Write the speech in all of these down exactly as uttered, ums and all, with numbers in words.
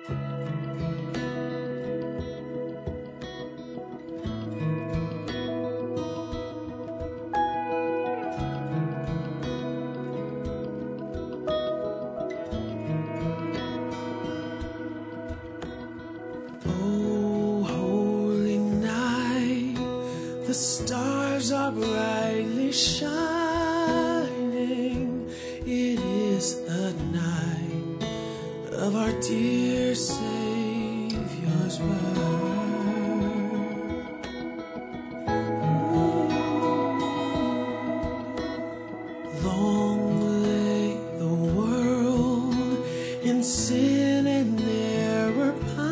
The stars are brightly shining. It is the night of our dear Savior's birth. Long lay the world in sin and error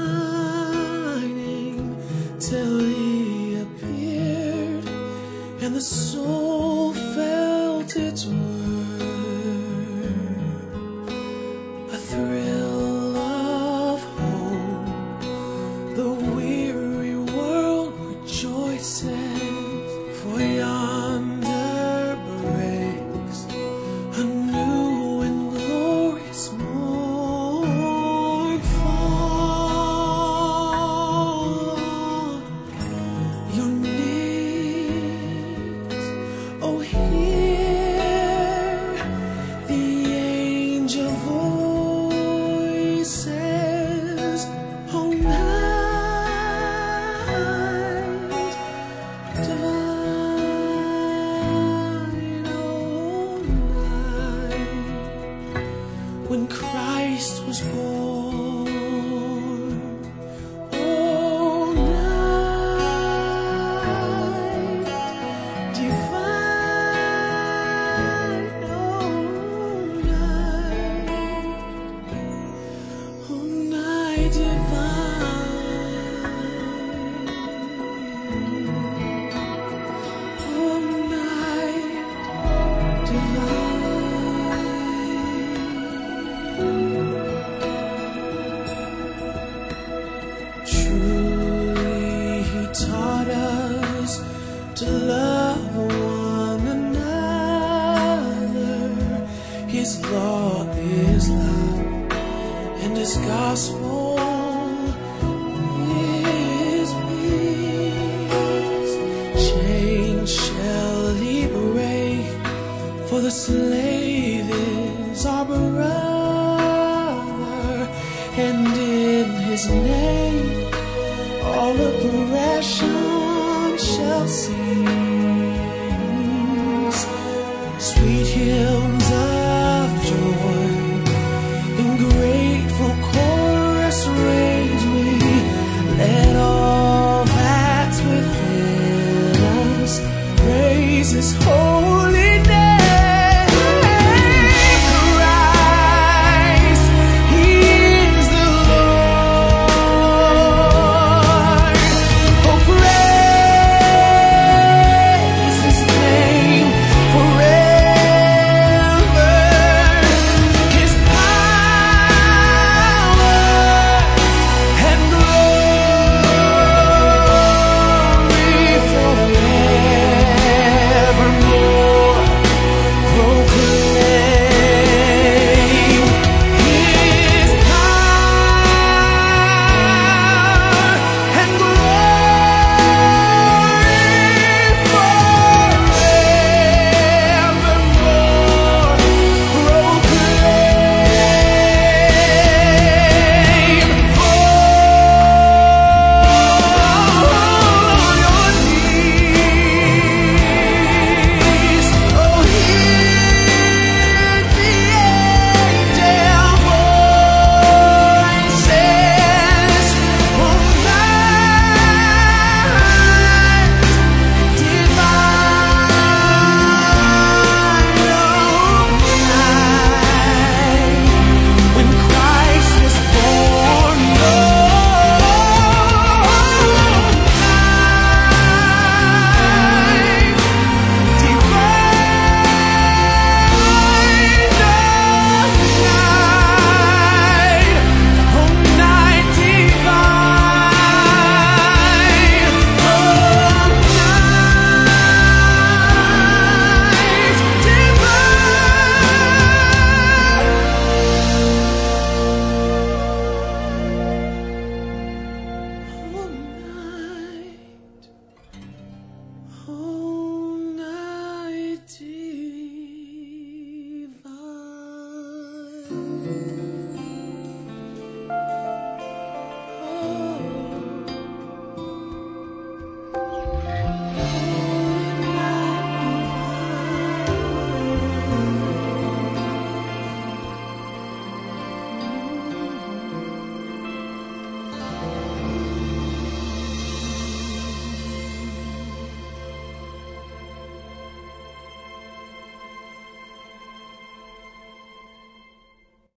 pining, till He appeared and the soul felt its worth. A thrill of hope, the weary world rejoices, for yonder breaks a new and glorious morn. Fall on your knees, oh, hear the angel voices. Oh, night divine, oh, night when Christ was born. Oh, night divine, oh, night, oh, night divine, oh, night divine. Truly He taught us to love one another. His law is love, and His gospel is peace. Chains shall He break, for the slave is our brother, and in His name